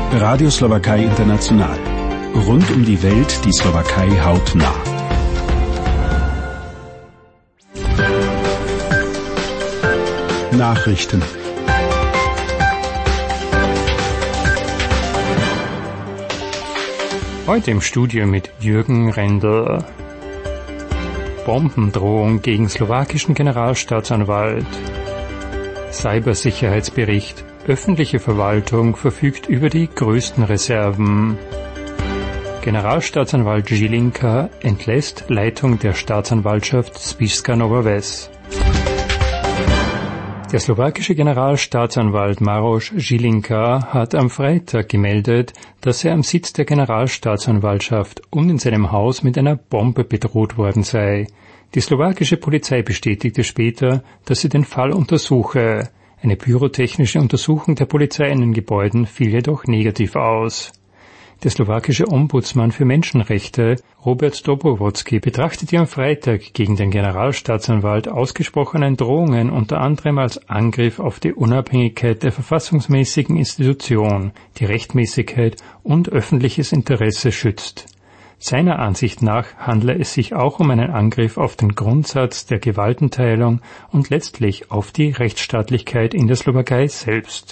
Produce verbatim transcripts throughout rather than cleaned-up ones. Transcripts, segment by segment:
Radio Slowakei International. Rund um die Welt die Slowakei hautnah. Nachrichten. Heute im Studio mit Jürgen Rendel. Bombendrohung gegen slowakischen Generalstaatsanwalt. Cybersicherheitsbericht. Öffentliche Verwaltung verfügt über die größten Reserven. Generalstaatsanwalt Žilinka entlässt Leitung der Staatsanwaltschaft Spišská Nová Ves. Der slowakische Generalstaatsanwalt Maroš Žilinka hat am Freitag gemeldet, dass er am Sitz der Generalstaatsanwaltschaft und in seinem Haus mit einer Bombe bedroht worden sei. Die slowakische Polizei bestätigte später, dass sie den Fall untersuche. Eine pyrotechnische Untersuchung der Polizei in den Gebäuden fiel jedoch negativ aus. Der slowakische Ombudsmann für Menschenrechte, Robert Dobrovolský, betrachtete am Freitag gegen den Generalstaatsanwalt ausgesprochenen Drohungen unter anderem als Angriff auf die Unabhängigkeit der verfassungsmäßigen Institution, die Rechtmäßigkeit und öffentliches Interesse schützt. Seiner Ansicht nach handle es sich auch um einen Angriff auf den Grundsatz der Gewaltenteilung und letztlich auf die Rechtsstaatlichkeit in der Slowakei selbst.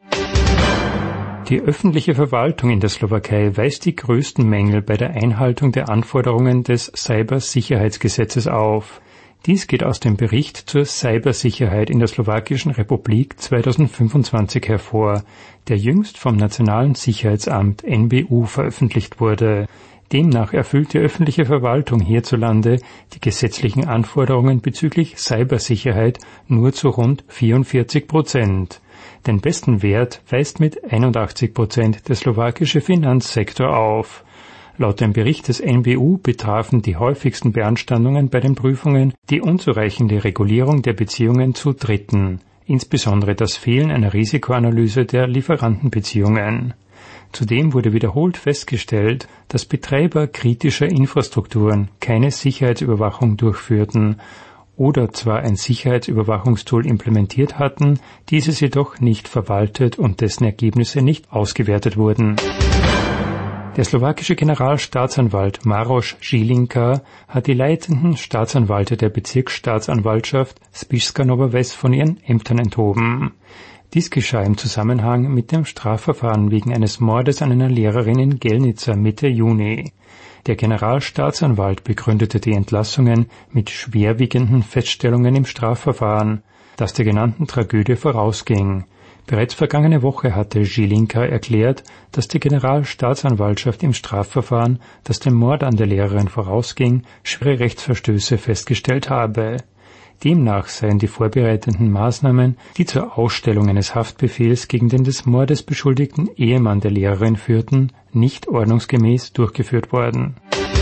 Die öffentliche Verwaltung in der Slowakei weist die größten Mängel bei der Einhaltung der Anforderungen des Cybersicherheitsgesetzes auf. Dies geht aus dem Bericht zur Cybersicherheit in der Slowakischen Republik zweitausendfünfundzwanzig hervor, der jüngst vom Nationalen Sicherheitsamt N B U veröffentlicht wurde. Demnach erfüllt die öffentliche Verwaltung hierzulande die gesetzlichen Anforderungen bezüglich Cybersicherheit nur zu rund vierundvierzig Prozent. Den besten Wert weist mit einundachtzig Prozent der slowakische Finanzsektor auf. Laut dem Bericht des N B U betrafen die häufigsten Beanstandungen bei den Prüfungen die unzureichende Regulierung der Beziehungen zu Dritten, insbesondere das Fehlen einer Risikoanalyse der Lieferantenbeziehungen. Zudem wurde wiederholt festgestellt, dass Betreiber kritischer Infrastrukturen keine Sicherheitsüberwachung durchführten oder zwar ein Sicherheitsüberwachungstool implementiert hatten, dieses jedoch nicht verwaltet und dessen Ergebnisse nicht ausgewertet wurden. Der slowakische Generalstaatsanwalt Maroš Žilinka hat die leitenden Staatsanwälte der Bezirksstaatsanwaltschaft Spišská Nová Ves von ihren Ämtern enthoben. Dies geschah im Zusammenhang mit dem Strafverfahren wegen eines Mordes an einer Lehrerin in Gelnica Mitte Juni. Der Generalstaatsanwalt begründete die Entlassungen mit schwerwiegenden Feststellungen im Strafverfahren, das der genannten Tragödie vorausging. Bereits vergangene Woche hatte Žilinka erklärt, dass die Generalstaatsanwaltschaft im Strafverfahren, das dem Mord an der Lehrerin vorausging, schwere Rechtsverstöße festgestellt habe. Demnach seien die vorbereitenden Maßnahmen, die zur Ausstellung eines Haftbefehls gegen den des Mordes beschuldigten Ehemann der Lehrerin führten, nicht ordnungsgemäß durchgeführt worden.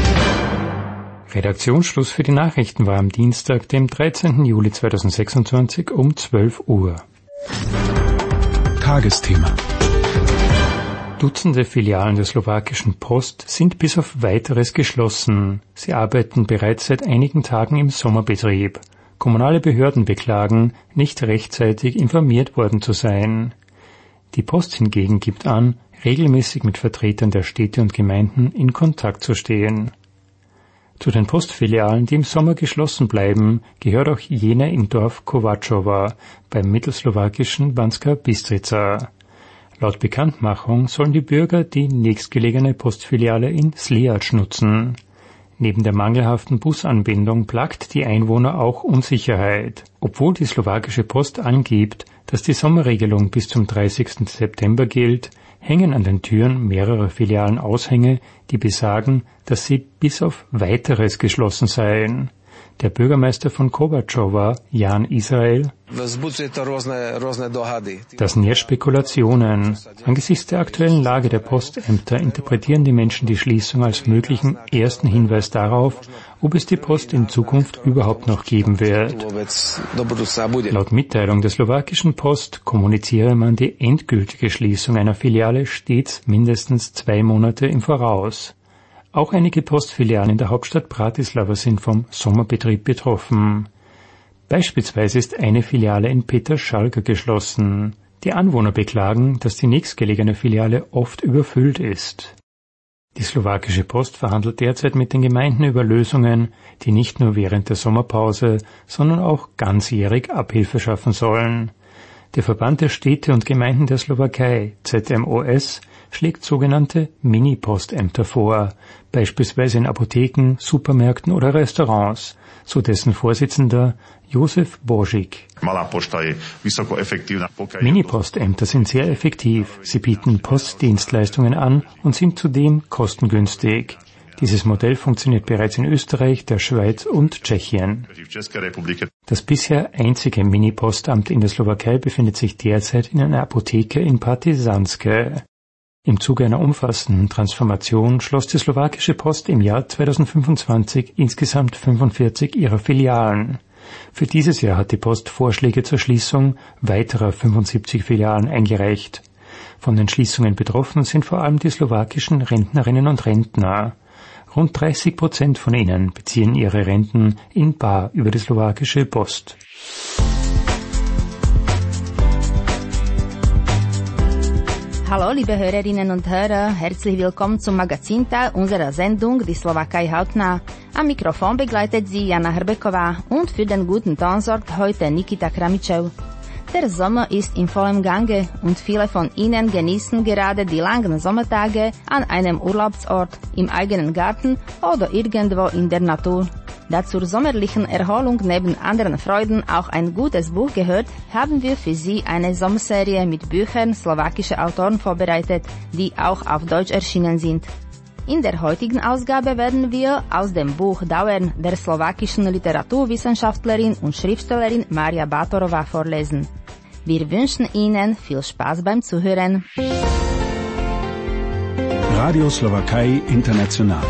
Redaktionsschluss für die Nachrichten war am Dienstag, dem dreizehnten Juli zweitausendsechsundzwanzig um zwölf Uhr. Tagesthema. Dutzende Filialen der slowakischen Post sind bis auf Weiteres geschlossen. Sie arbeiten bereits seit einigen Tagen im Sommerbetrieb. Kommunale Behörden beklagen, nicht rechtzeitig informiert worden zu sein. Die Post hingegen gibt an, regelmäßig mit Vertretern der Städte und Gemeinden in Kontakt zu stehen. Zu den Postfilialen, die im Sommer geschlossen bleiben, gehört auch jene im Dorf Kovačova beim mittelslowakischen Banská Bystrica. Laut Bekanntmachung sollen die Bürger die nächstgelegene Postfiliale in Sliač nutzen. Neben der mangelhaften Busanbindung plagt die Einwohner auch Unsicherheit. Obwohl die slowakische Post angibt, dass die Sommerregelung bis zum dreißigsten September gilt, hängen an den Türen mehrerer Filialen Aushänge, die besagen, dass sie bis auf Weiteres geschlossen seien. Der Bürgermeister von Kovačova, Jan Israel: Das nährt Spekulationen. Angesichts der aktuellen Lage der Postämter interpretieren die Menschen die Schließung als möglichen ersten Hinweis darauf, ob es die Post in Zukunft überhaupt noch geben wird. Laut Mitteilung der slowakischen Post kommuniziere man die endgültige Schließung einer Filiale stets mindestens zwei Monate im Voraus. Auch einige Postfilialen in der Hauptstadt Bratislava sind vom Sommerbetrieb betroffen. Beispielsweise ist eine Filiale in Petržalka geschlossen. Die Anwohner beklagen, dass die nächstgelegene Filiale oft überfüllt ist. Die slowakische Post verhandelt derzeit mit den Gemeinden über Lösungen, die nicht nur während der Sommerpause, sondern auch ganzjährig Abhilfe schaffen sollen. Der Verband der Städte und Gemeinden der Slowakei, Z M O S, schlägt sogenannte Mini-Postämter vor, beispielsweise in Apotheken, Supermärkten oder Restaurants, so dessen Vorsitzender Josef Božík. Mini-Postämter sind sehr effektiv. Sie bieten Postdienstleistungen an und sind zudem kostengünstig. Dieses Modell funktioniert bereits in Österreich, der Schweiz und Tschechien. Das bisher einzige Mini-Postamt in der Slowakei befindet sich derzeit in einer Apotheke in Partizanske. Im Zuge einer umfassenden Transformation schloss die slowakische Post im Jahr zweitausendfünfundzwanzig insgesamt fünfundvierzig ihrer Filialen. Für dieses Jahr hat die Post Vorschläge zur Schließung weiterer fünfundsiebzig Filialen eingereicht. Von den Schließungen betroffen sind vor allem die slowakischen Rentnerinnen und Rentner. Rund dreißig Prozent von ihnen beziehen ihre Renten in bar über die slowakische Post. Hallo, liebe Hörerinnen und Hörer, herzlich willkommen zum Magazinteil unserer Sendung Die Slowakei hautnah. Am Mikrofon begleitet sie Jana Hrbeková und für den guten Ton sorgt heute Nikita Kramičev. Der Sommer ist in vollem Gange und viele von Ihnen genießen gerade die langen Sommertage an einem Urlaubsort, im eigenen Garten oder irgendwo in der Natur. Da zur sommerlichen Erholung neben anderen Freuden auch ein gutes Buch gehört, haben wir für Sie eine Sommerserie mit Büchern slowakischer Autoren vorbereitet, die auch auf Deutsch erschienen sind. In der heutigen Ausgabe werden wir aus dem Buch Dauern der slowakischen Literaturwissenschaftlerin und Schriftstellerin Mária Bátorová vorlesen. Wir wünschen Ihnen viel Spaß beim Zuhören. Radio Slowakei International.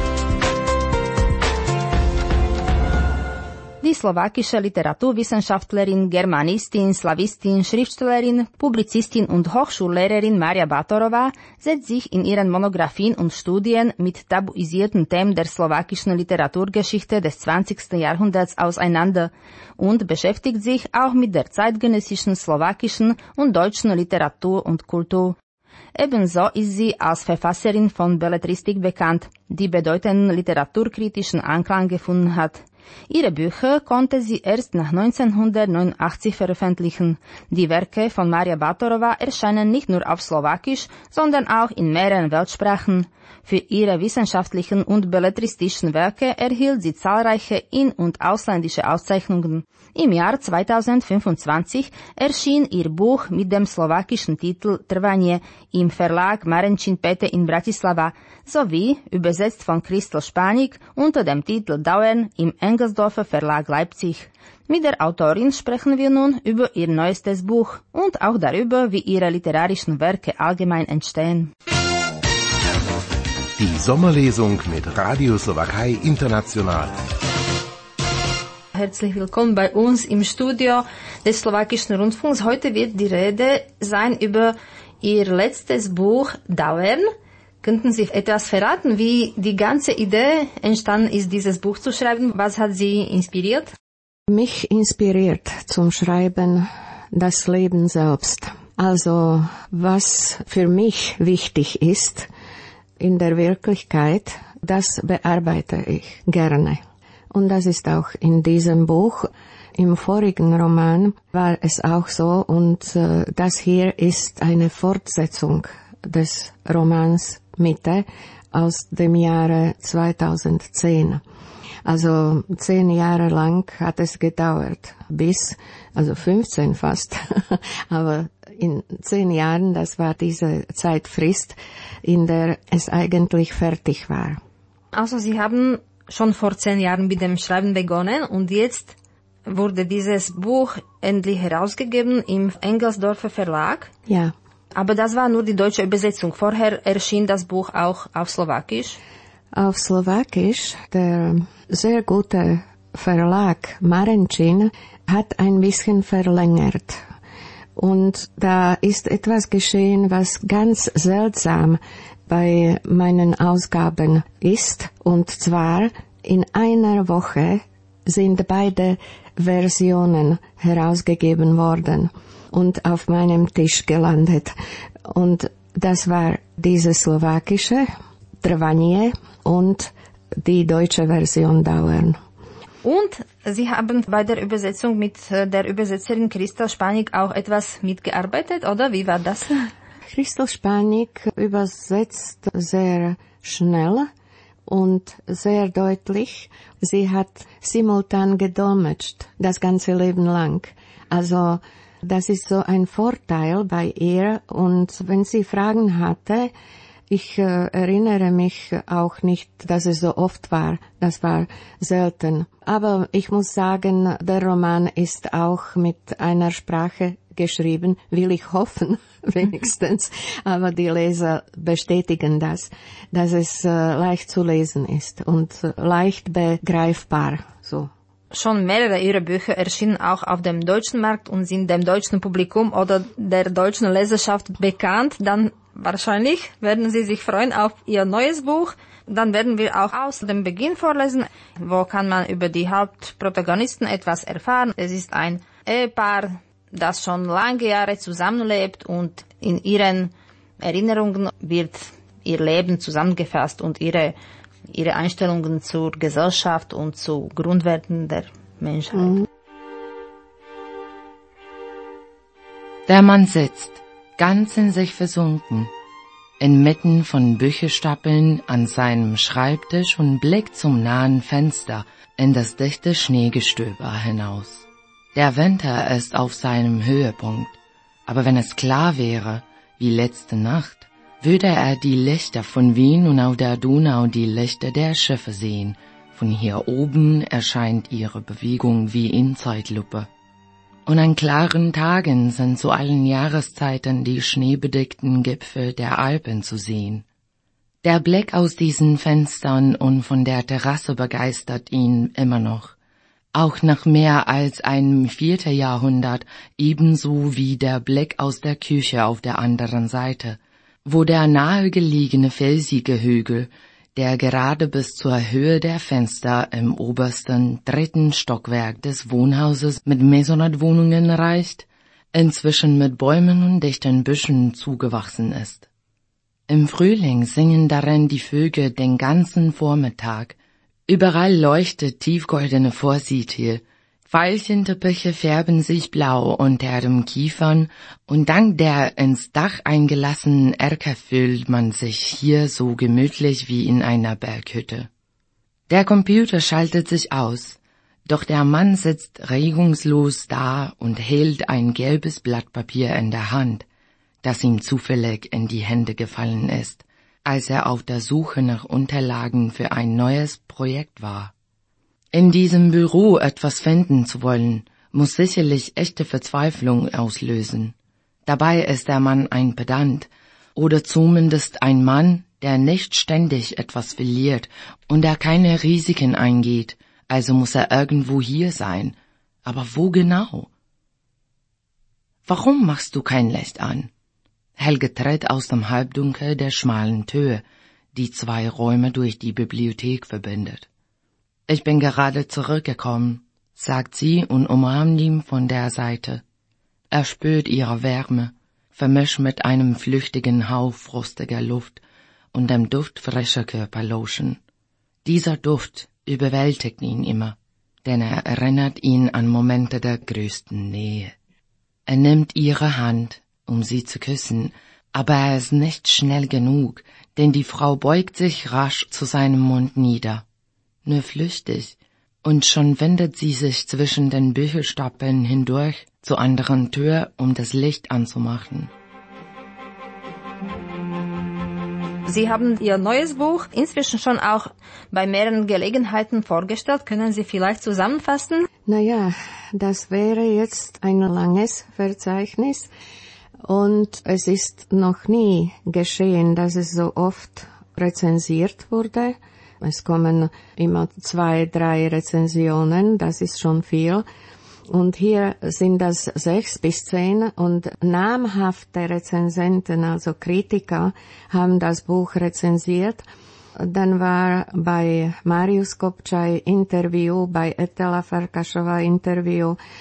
Die slowakische Literaturwissenschaftlerin, Germanistin, Slawistin, Schriftstellerin, Publizistin und Hochschullehrerin Mária Bátorová setzt sich in ihren Monographien und Studien mit tabuisierten Themen der slowakischen Literaturgeschichte des zwanzigsten Jahrhunderts auseinander und beschäftigt sich auch mit der zeitgenössischen slowakischen und deutschen Literatur und Kultur. Ebenso ist sie als Verfasserin von Belletristik bekannt, die bedeutenden literaturkritischen Anklang gefunden hat. Ihre Bücher konnte sie erst nach neunzehnhundertneunundachtzig veröffentlichen. Die Werke von Mária Bátorová erscheinen nicht nur auf Slowakisch, sondern auch in mehreren Weltsprachen. Für ihre wissenschaftlichen und belletristischen Werke erhielt sie zahlreiche in- und ausländische Auszeichnungen. Im Jahr zweitausendfünfundzwanzig erschien ihr Buch mit dem slowakischen Titel Trvanie im Verlag Marenčín Pete in Bratislava sowie, übersetzt von Christel Spanik, unter dem Titel Dauern im Engelsdorfer Verlag Leipzig. Mit der Autorin sprechen wir nun über ihr neuestes Buch und auch darüber, wie ihre literarischen Werke allgemein entstehen. Die Sommerlesung mit Radio Slowakei International. Herzlich willkommen bei uns im Studio des Slowakischen Rundfunks. Heute wird die Rede sein über Ihr letztes Buch Dauern. Könnten Sie etwas verraten, wie die ganze Idee entstanden ist, dieses Buch zu schreiben? Was hat Sie inspiriert? Mich inspiriert zum Schreiben das Leben selbst. Also was für mich wichtig ist in der Wirklichkeit, das bearbeite ich gerne. Und das ist auch in diesem Buch. Im vorigen Roman war es auch so und äh, das hier ist eine Fortsetzung des Romans Mitte aus dem Jahre zweitausendzehn. Also zehn Jahre lang hat es gedauert, bis, also fünfzehn fast, aber in zehn Jahren, das war diese Zeitfrist, in der es eigentlich fertig war. Also Sie haben schon vor zehn Jahren mit dem Schreiben begonnen und jetzt wurde dieses Buch endlich herausgegeben im Engelsdorfer Verlag. Ja. Aber das war nur die deutsche Übersetzung. Vorher erschien das Buch auch auf Slowakisch. Auf Slowakisch, der sehr gute Verlag Marenčín hat ein bisschen verlängert. Und da ist etwas geschehen, was ganz seltsam bei meinen Ausgaben ist. Und zwar in einer Woche sind beide Versionen herausgegeben worden. und auf meinem Tisch gelandet. Und das war diese slowakische, Trvanie und die deutsche Version Dauern. Und Sie haben bei der Übersetzung mit der Übersetzerin Christel Spanik auch etwas mitgearbeitet, oder wie war das? Christel Spanik übersetzt sehr schnell und sehr deutlich. Sie hat simultan gedolmetscht, das ganze Leben lang. Also das ist so ein Vorteil bei ihr. Und wenn sie Fragen hatte, ich äh, erinnere mich auch nicht, dass es so oft war. Das war selten. Aber ich muss sagen, der Roman ist auch mit einer Sprache geschrieben, will ich hoffen, wenigstens. Aber die Leser bestätigen das, dass es äh, leicht zu lesen ist und äh, leicht begreifbar. So. Schon mehrere ihrer Bücher erschienen auch auf dem deutschen Markt und sind dem deutschen Publikum oder der deutschen Leserschaft bekannt. Dann wahrscheinlich werden Sie sich freuen auf Ihr neues Buch. Dann werden wir auch aus dem Beginn vorlesen. Wo kann man über die Hauptprotagonisten etwas erfahren? Es ist ein Ehepaar, das schon lange Jahre zusammenlebt und in ihren Erinnerungen wird ihr Leben zusammengefasst und ihre ihre Einstellungen zur Gesellschaft und zu Grundwerten der Menschheit. Mhm. Der Mann sitzt, ganz in sich versunken, inmitten von Bücherstapeln an seinem Schreibtisch und blickt zum nahen Fenster in das dichte Schneegestöber hinaus. Der Winter ist auf seinem Höhepunkt, aber wenn es klar wäre, wie letzte Nacht, würde er die Lichter von Wien und auf der Donau die Lichter der Schiffe sehen. Von hier oben erscheint ihre Bewegung wie in Zeitlupe. Und an klaren Tagen sind zu allen Jahreszeiten die schneebedeckten Gipfel der Alpen zu sehen. Der Blick aus diesen Fenstern und von der Terrasse begeistert ihn immer noch. Auch nach mehr als einem vierten Jahrhundert, ebenso wie der Blick aus der Küche auf der anderen Seite, wo der nahegelegene felsige Hügel, der gerade bis zur Höhe der Fenster im obersten dritten Stockwerk des Wohnhauses mit Maisonette-Wohnungen reicht, inzwischen mit Bäumen und dichten Büschen zugewachsen ist. Im Frühling singen darin die Vögel den ganzen Vormittag. Überall leuchtet tiefgoldene Forsythie. Veilchenteppiche färben sich blau unter dem Kiefern und dank der ins Dach eingelassenen Erker fühlt man sich hier so gemütlich wie in einer Berghütte. Der Computer schaltet sich aus, doch der Mann sitzt regungslos da und hält ein gelbes Blatt Papier in der Hand, das ihm zufällig in die Hände gefallen ist, als er auf der Suche nach Unterlagen für ein neues Projekt war. In diesem Büro etwas finden zu wollen, muss sicherlich echte Verzweiflung auslösen. Dabei ist der Mann ein Pedant oder zumindest ein Mann, der nicht ständig etwas verliert und der keine Risiken eingeht, also muss er irgendwo hier sein. Aber wo genau? Warum machst du kein Licht an? Helge tritt aus dem Halbdunkel der schmalen Tür, die zwei Räume durch die Bibliothek verbindet. »Ich bin gerade zurückgekommen«, sagt sie und umarmt ihn von der Seite. Er spürt ihre Wärme, vermischt mit einem flüchtigen Hauch frostiger Luft und dem Duft frischer Körperlotion. Dieser Duft überwältigt ihn immer, denn er erinnert ihn an Momente der größten Nähe. Er nimmt ihre Hand, um sie zu küssen, aber er ist nicht schnell genug, denn die Frau beugt sich rasch zu seinem Mund nieder. Nur flüchtig, und schon wendet sie sich zwischen den Bücherstapeln hindurch zur anderen Tür, um das Licht anzumachen. Sie haben Ihr neues Buch inzwischen schon auch bei mehreren Gelegenheiten vorgestellt. Können Sie vielleicht zusammenfassen? Naja, das wäre jetzt ein langes Verzeichnis und es ist noch nie geschehen, dass es so oft rezensiert wurde. Es kommen immer zwei, drei Rezensionen, das ist schon viel. Und hier sind das sechs bis zehn und namhafte Rezensenten, also Kritiker, haben das Buch rezensiert. Dann war bei Marius Kopčaj Interview, bei Etela Farkašová Interview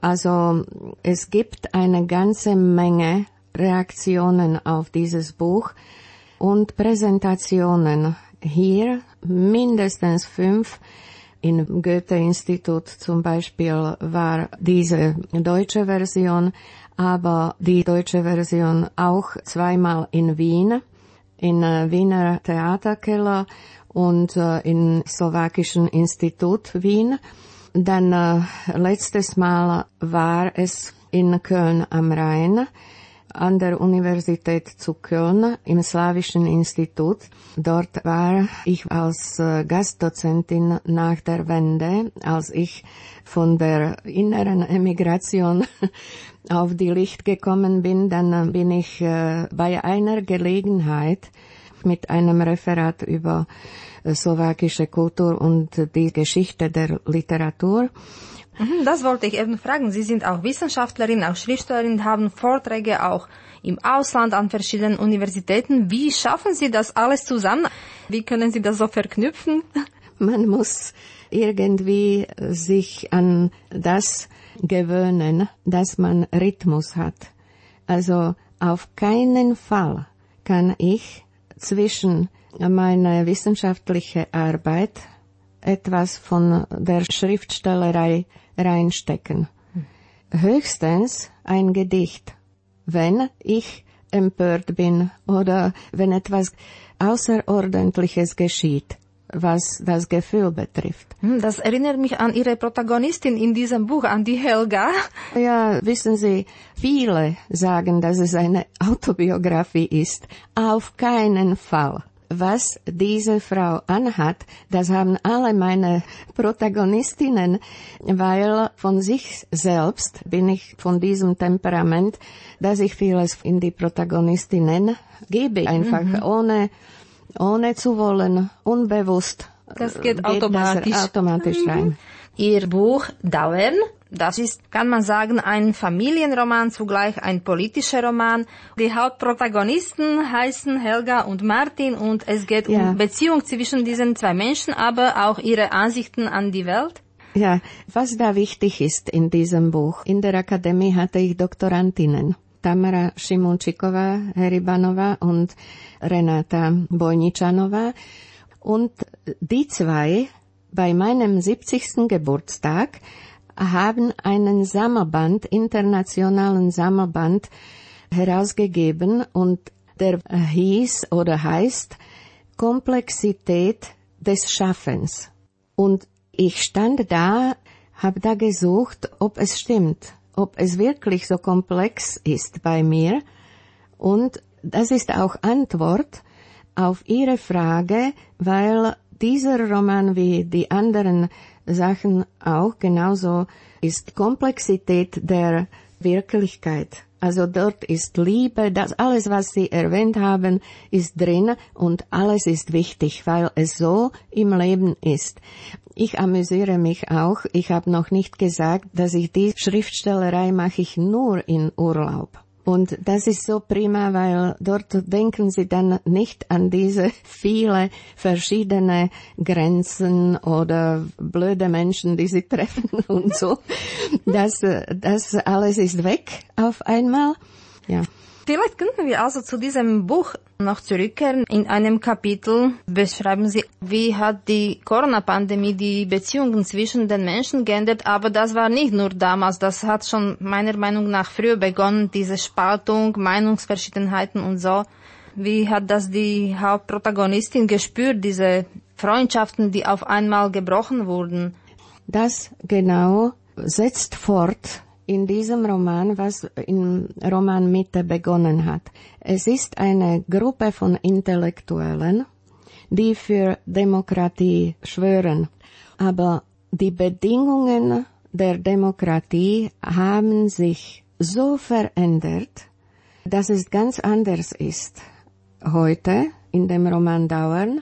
Also es gibt eine ganze Menge Reaktionen auf dieses Buch und Präsentationen. Hier mindestens fünf. Im Goethe-Institut zum Beispiel war diese deutsche Version, aber die deutsche Version auch zweimal in Wien, in Wiener Theaterkeller und äh, im Slowakischen Institut Wien. Dann äh, letztes Mal war es in Köln am Rhein, an der Universität zu Köln im Slawischen Institut. Dort war ich als äh, Gastdozentin nach der Wende, als ich von der inneren Emigration auf die Licht gekommen bin. Dann äh, bin ich äh, bei einer Gelegenheit mit einem Referat über äh, slowakische Kultur und die Geschichte der Literatur. Das wollte ich eben fragen. Sie sind auch Wissenschaftlerin, auch Schriftstellerin, haben Vorträge auch im Ausland an verschiedenen Universitäten. Wie schaffen Sie das alles zusammen? Wie können Sie das so verknüpfen? Man muss irgendwie sich an das gewöhnen, dass man Rhythmus hat. Also auf keinen Fall kann ich zwischen meiner wissenschaftlichen Arbeit etwas von der Schriftstellerei reinstecken. Höchstens ein Gedicht, wenn ich empört bin oder wenn etwas Außerordentliches geschieht, was das Gefühl betrifft. Das erinnert mich an Ihre Protagonistin in diesem Buch, an die Helga. Ja, wissen Sie, viele sagen, dass es eine Autobiografie ist. Auf keinen Fall. Was diese Frau anhat, das haben alle meine Protagonistinnen, weil von sich selbst bin ich von diesem Temperament, dass ich vieles in die Protagonistinnen gebe, einfach mhm. ohne, ohne zu wollen, unbewusst. Das geht, geht automatisch. Das automatisch rein. Ihr Buch Dauern, das ist, kann man sagen, ein Familienroman, zugleich ein politischer Roman. Die Hauptprotagonisten heißen Helga und Martin und es geht ja. um Beziehung zwischen diesen zwei Menschen, aber auch ihre Ansichten an die Welt. Ja, was da wichtig ist in diesem Buch. In der Akademie hatte ich Doktorandinnen. Tamara Šimunčíková Heribanová und Renata Bojničanová. Und die zwei, bei meinem siebzigsten Geburtstag, haben einen Sammelband, internationalen Sammelband herausgegeben und der hieß oder heißt Komplexität des Schaffens. Und ich stand da, habe da gesucht, ob es stimmt, ob es wirklich so komplex ist bei mir. Und das ist auch Antwort auf Ihre Frage, weil dieser Roman wie die anderen Sachen auch genauso ist Komplexität der Wirklichkeit. Also dort ist Liebe, das alles, was Sie erwähnt haben, ist drin und alles ist wichtig, weil es so im Leben ist. Ich amüsiere mich auch. Ich habe noch nicht gesagt, dass ich die Schriftstellerei mache ich nur in Urlaub. Und das ist so prima, weil dort denken Sie dann nicht an diese viele verschiedene Grenzen oder blöde Menschen, die Sie treffen und so. Das, das alles ist weg auf einmal. Ja. Vielleicht könnten wir also zu diesem Buch noch zurückkehren. In einem Kapitel beschreiben Sie, wie hat die Corona-Pandemie die Beziehungen zwischen den Menschen geändert, aber das war nicht nur damals, das hat schon meiner Meinung nach früher begonnen, diese Spaltung, Meinungsverschiedenheiten und so. Wie hat das die Hauptprotagonistin gespürt, diese Freundschaften, die auf einmal gebrochen wurden? Das genau setzt fort in diesem Roman, was im Roman Mitte begonnen hat. Es ist eine Gruppe von Intellektuellen, die für Demokratie schwören. Aber die Bedingungen der Demokratie haben sich so verändert, dass es ganz anders ist. Heute, in dem Roman Dauern,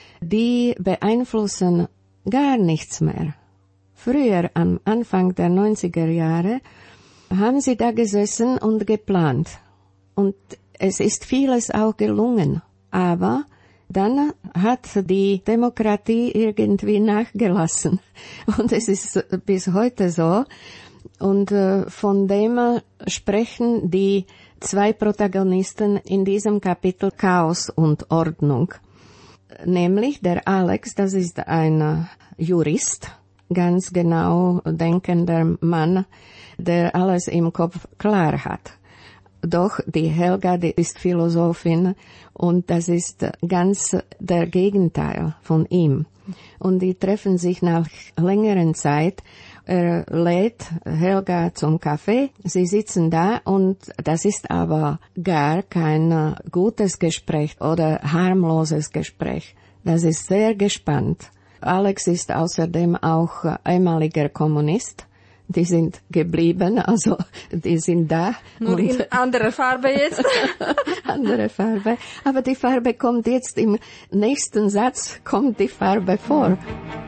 die beeinflussen gar nichts mehr. Früher, am Anfang der neunziger Jahre, haben sie da gesessen und geplant. Und es ist vieles auch gelungen. Aber dann hat die Demokratie irgendwie nachgelassen. Und es ist bis heute so, Und äh, von dem sprechen die zwei Protagonisten in diesem Kapitel Chaos und Ordnung. Nämlich der Alex, das ist ein Jurist, ganz genau denkender Mann, der alles im Kopf klar hat. Doch die Helga, die ist Philosophin und das ist ganz der Gegenteil von ihm. Und die treffen sich nach längeren Zeit. Er lädt Helga zum Kaffee. Sie sitzen da und das ist aber gar kein gutes Gespräch oder harmloses Gespräch. Das ist sehr gespannt. Alex ist außerdem auch ehemaliger Kommunist. Die sind geblieben, also die sind da. Nur und in anderer Farbe jetzt. andere Farbe. Aber die Farbe kommt jetzt im nächsten Satz, kommt die Farbe vor.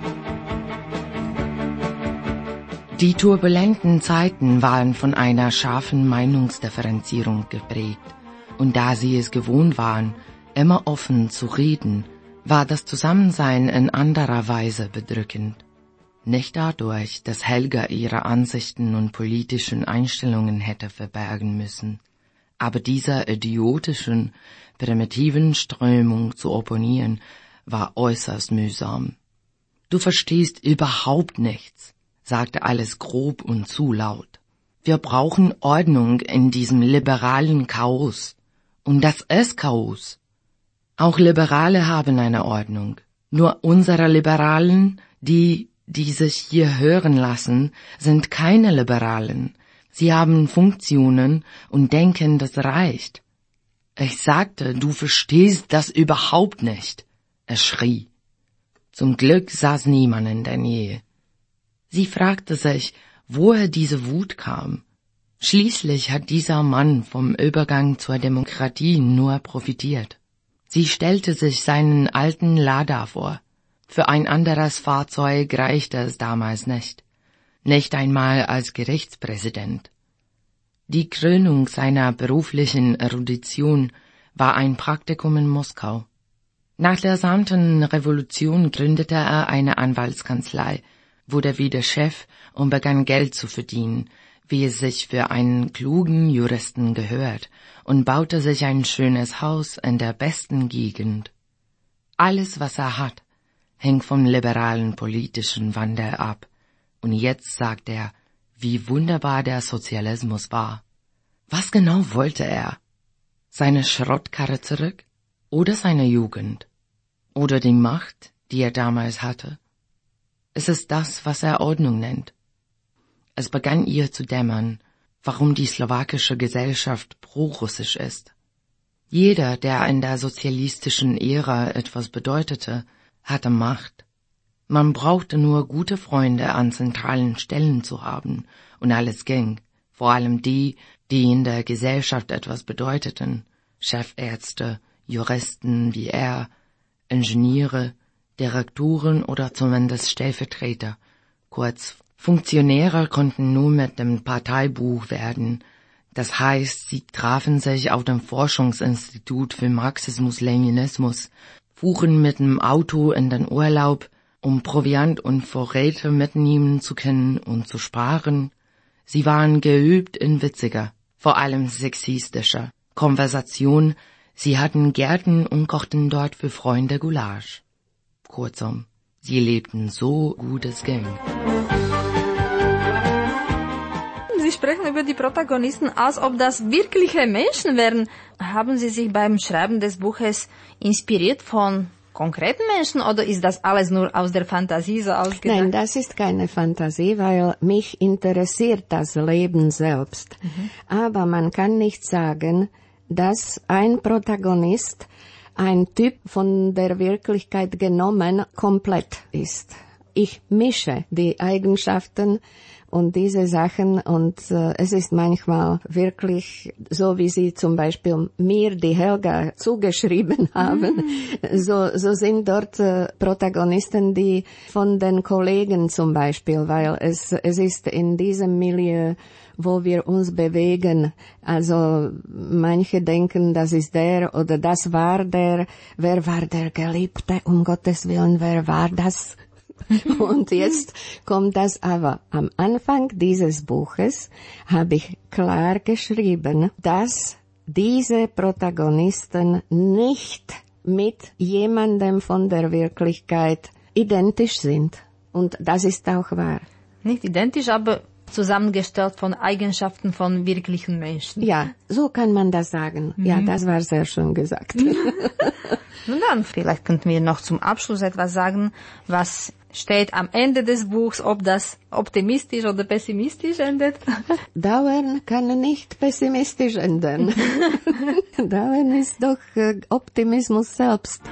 Die turbulenten Zeiten waren von einer scharfen Meinungsdifferenzierung geprägt. Und da sie es gewohnt waren, immer offen zu reden, war das Zusammensein in anderer Weise bedrückend. Nicht dadurch, dass Helga ihre Ansichten und politischen Einstellungen hätte verbergen müssen, aber dieser idiotischen, primitiven Strömung zu opponieren, war äußerst mühsam. »Du verstehst überhaupt nichts«, sagte alles grob und zu laut. »Wir brauchen Ordnung in diesem liberalen Chaos. Und das ist Chaos. Auch Liberale haben eine Ordnung. Nur unsere Liberalen, die die sich hier hören lassen, sind keine Liberalen. Sie haben Funktionen und denken, das reicht.« Ich sagte, du verstehst das überhaupt nicht. Er schrie. Zum Glück saß niemand in der Nähe. Sie fragte sich, woher diese Wut kam. Schließlich hat dieser Mann vom Übergang zur Demokratie nur profitiert. Sie stellte sich seinen alten Lada vor. Für ein anderes Fahrzeug reichte es damals nicht. Nicht einmal als Gerichtspräsident. Die Krönung seiner beruflichen Erudition war ein Praktikum in Moskau. Nach der Samtenen Revolution gründete er eine Anwaltskanzlei, wurde wieder Chef und begann Geld zu verdienen, wie es sich für einen klugen Juristen gehört, und baute sich ein schönes Haus in der besten Gegend. Alles, was er hat, hängt vom liberalen politischen Wandel ab. Und jetzt sagt er, wie wunderbar der Sozialismus war. Was genau wollte er? Seine Schrottkarre zurück? Oder seine Jugend? Oder die Macht, die er damals hatte? Es ist das, was er Ordnung nennt. Es begann ihr zu dämmern, warum die slowakische Gesellschaft pro-russisch ist. Jeder, der in der sozialistischen Ära etwas bedeutete, hatte Macht. Man brauchte nur gute Freunde an zentralen Stellen zu haben, und alles ging, vor allem die, die in der Gesellschaft etwas bedeuteten, Chefärzte, Juristen wie er, Ingenieure, Direktoren oder zumindest Stellvertreter, kurz, Funktionäre konnten nur mit dem Parteibuch werden, das heißt, sie trafen sich auf dem Forschungsinstitut für Marxismus-Leninismus, fuhren mit dem Auto in den Urlaub, um Proviant und Vorräte mitnehmen zu können und zu sparen. Sie waren geübt in witziger, vor allem sexistischer Konversation. Sie hatten Gärten und kochten dort für Freunde Gulasch. Kurzum, sie lebten so gut es ging. Sie sprechen über die Protagonisten, als ob das wirkliche Menschen wären. Haben Sie sich beim Schreiben des Buches inspiriert von konkreten Menschen oder ist das alles nur aus der Fantasie so ausgedacht? Nein, das ist keine Fantasie, weil mich interessiert das Leben selbst. Mhm. Aber man kann nicht sagen, dass ein Protagonist, ein Typ von der Wirklichkeit genommen, komplett ist. Ich mische die Eigenschaften und diese Sachen und äh, es ist manchmal wirklich so, wie Sie zum Beispiel mir die Helga zugeschrieben haben, mm. so, so sind dort äh, Protagonisten, die von den Kollegen zum Beispiel, weil es, es ist in diesem Milieu, wo wir uns bewegen. Also manche denken, das ist der oder das war der. Wer war der Geliebte? Um Gottes Willen, wer war das? Und jetzt kommt das aber. Am Anfang dieses Buches habe ich klar geschrieben, dass diese Protagonisten nicht mit jemandem von der Wirklichkeit identisch sind. Und das ist auch wahr. Nicht identisch, aber zusammengestellt von Eigenschaften von wirklichen Menschen. Ja, so kann man das sagen. Mhm. Ja, das war sehr schön gesagt. Nun dann, vielleicht könnten wir noch zum Abschluss etwas sagen, was steht am Ende des Buchs, ob das optimistisch oder pessimistisch endet. Dauern kann nicht pessimistisch enden. Dauern ist doch äh, Optimismus selbst.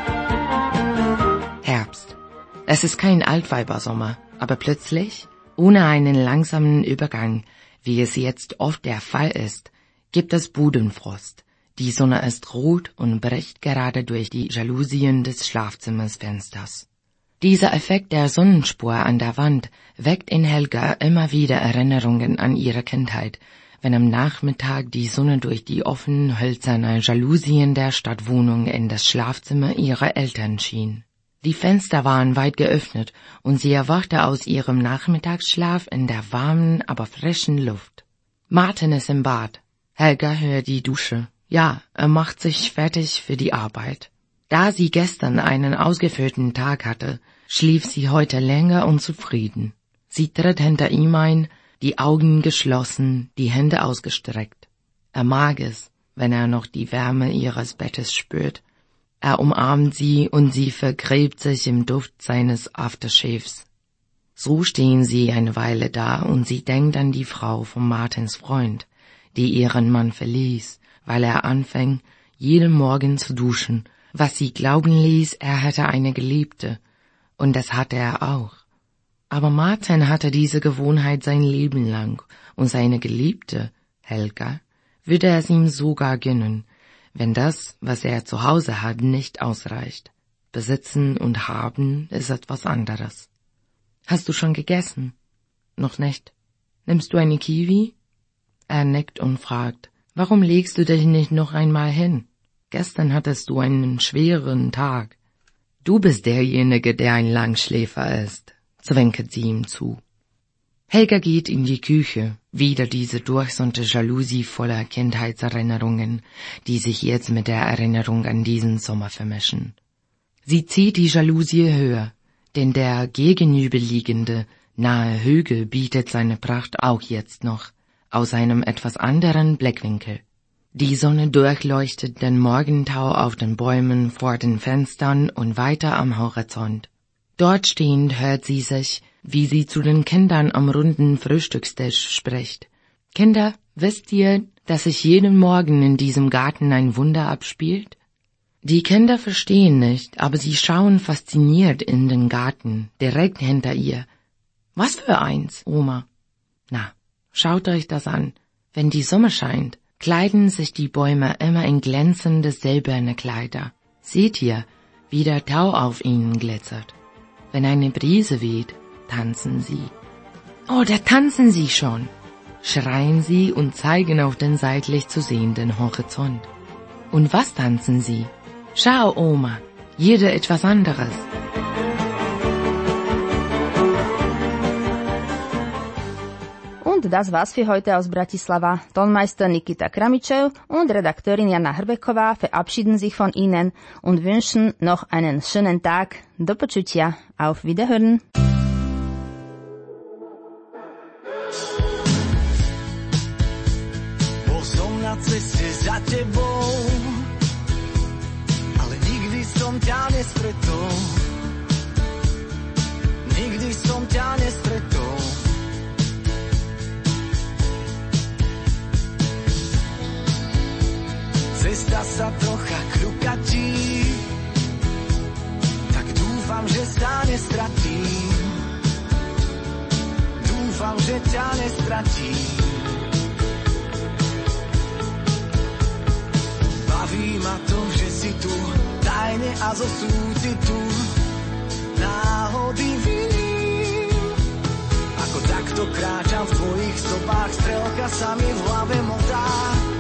Herbst. Es ist kein Altweibersommer, aber plötzlich, ohne einen langsamen Übergang, wie es jetzt oft der Fall ist, gibt es Budenfrost. Die Sonne ist rot und bricht gerade durch die Jalousien des Schlafzimmersfensters. Dieser Effekt der Sonnenspur an der Wand weckt in Helga immer wieder Erinnerungen an ihre Kindheit, wenn am Nachmittag die Sonne durch die offenen hölzernen Jalousien der Stadtwohnung in das Schlafzimmer ihrer Eltern schien. Die Fenster waren weit geöffnet und sie erwachte aus ihrem Nachmittagsschlaf in der warmen, aber frischen Luft. Martin ist im Bad. Helga hört die Dusche. Ja, er macht sich fertig für die Arbeit. Da sie gestern einen ausgefüllten Tag hatte, schlief sie heute länger und zufrieden. Sie tritt hinter ihm ein, die Augen geschlossen, die Hände ausgestreckt. Er mag es, wenn er noch die Wärme ihres Bettes spürt. Er umarmt sie und sie vergräbt sich im Duft seines Aftershaves. So stehen sie eine Weile da und sie denkt an die Frau von Martins Freund, die ihren Mann verließ, weil er anfing, jeden Morgen zu duschen, was sie glauben ließ, er hätte eine Geliebte, und das hatte er auch. Aber Martin hatte diese Gewohnheit sein Leben lang, und seine Geliebte, Helga, würde es ihm sogar gönnen, wenn das, was er zu Hause hat, nicht ausreicht. Besitzen und haben ist etwas anderes. Hast du schon gegessen? Noch nicht. Nimmst du eine Kiwi? Er nickt und fragt, warum legst du dich nicht noch einmal hin? Gestern hattest du einen schweren Tag. Du bist derjenige, der ein Langschläfer ist, zwinkert sie ihm zu. Helga geht in die Küche, wieder diese durchsonnte Jalousie voller Kindheitserinnerungen, die sich jetzt mit der Erinnerung an diesen Sommer vermischen. Sie zieht die Jalousie höher, denn der gegenüberliegende, nahe Hügel bietet seine Pracht auch jetzt noch, aus einem etwas anderen Blickwinkel. Die Sonne durchleuchtet den Morgentau auf den Bäumen vor den Fenstern und weiter am Horizont. Dort stehend hört sie sich, wie sie zu den Kindern am runden Frühstückstisch spricht. Kinder, wisst ihr, dass sich jeden Morgen in diesem Garten ein Wunder abspielt? Die Kinder verstehen nicht, aber sie schauen fasziniert in den Garten, direkt hinter ihr. Was für eins, Oma? Na, schaut euch das an. Wenn die Sonne scheint, kleiden sich die Bäume immer in glänzende silberne Kleider. Seht ihr, wie der Tau auf ihnen glitzert. Wenn eine Brise weht, tanzen sie. Oh, da tanzen sie schon, schreien sie und zeigen auf den seitlich zu sehenden Horizont. Und was tanzen sie? Schau, Oma, jeder etwas anderes. Und das war's für heute aus Bratislava. Tonmeister Nikita Kramičev und Redakteurin Jana Hrbeková verabschieden sich von Ihnen und wünschen noch einen schönen Tag. Do počutia. Auf Wiederhören. Bol som na ceste za tebou, ale nikdy som ťa nestretol. Nikdy som ťa nestretol. Cesta sa trocha krukatí, tak dúfam, že sa nestratím. Dúfam, že ťa nestratím. Baví ma to, že si tu, tajne a zo súcitu. Náhody viním, ako takto kráčam v tvojich stopách, strelka sa mi v hlave motá.